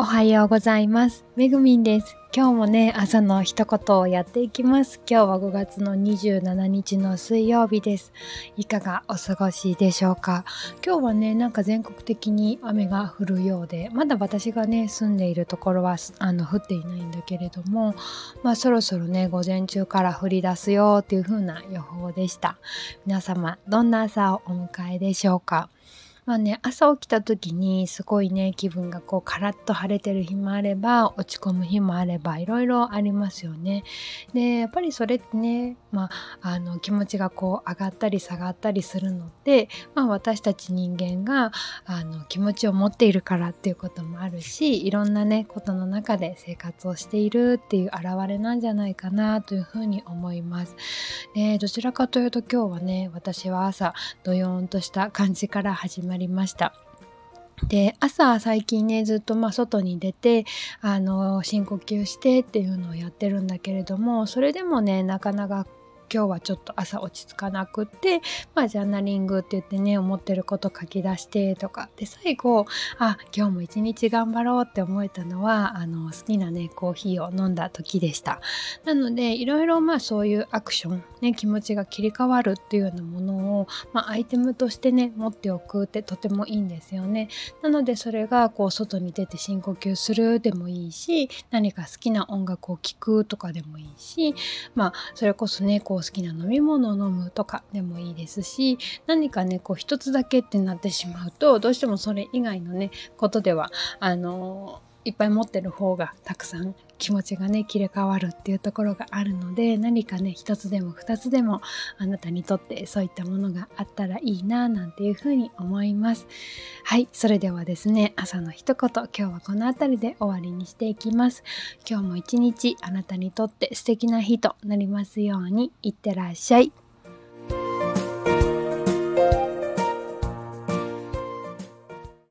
おはようございます。めぐみんです。今日もね、朝の一言をやっていきます。今日は5月の27日の水曜日です。いかがお過ごしでしょうか。今日はね、全国的に雨が降るようで、まだ私がね、住んでいるところは降っていないんだけれども、そろそろね、午前中から降り出すよっていう風な予報でした。皆様、どんな朝をお迎えでしょうか。朝起きた時にすごいね、気分がカラッと晴れてる日もあれば、落ち込む日もあれば、いろいろありますよね。で、やっぱりそれってね、気持ちが上がったり下がったりするので、私たち人間が気持ちを持っているからっていうこともあるし、いろんなね、ことの中で生活をしているっていう表れなんじゃないかなというふうに思います。で、どちらかというと今日はね、私は朝どよーんとした感じから始まりました。で、朝最近ね、ずっと外に出て深呼吸してっていうのをやってるんだけれども、それでもね、なかなか今日はちょっと朝落ち着かなくって、ジャーナリングって言ってね、思ってること書き出してとかで、最後今日も一日頑張ろうって思えたのは好きなねコーヒーを飲んだ時でした。なのでいろいろそういうアクションね、気持ちが切り替わるっていうようなものを、アイテムとしてね持っておくってとてもいいんですよね。なのでそれが外に出て深呼吸するでもいいし、何か好きな音楽を聴くとかでもいいし、それこそね好きな飲み物を飲むとかでもいいですし、何かね一つだけってなってしまうと、どうしてもそれ以外のねことではいっぱい持ってる方がたくさん気持ちがね切り替わるっていうところがあるので、何かね一つでも二つでもあなたにとってそういったものがあったらいいななんていうふうに思います。はい、それではですね、朝の一言、今日はこのあたりで終わりにしていきます。今日も一日あなたにとって素敵な日となりますように。いってらっしゃい。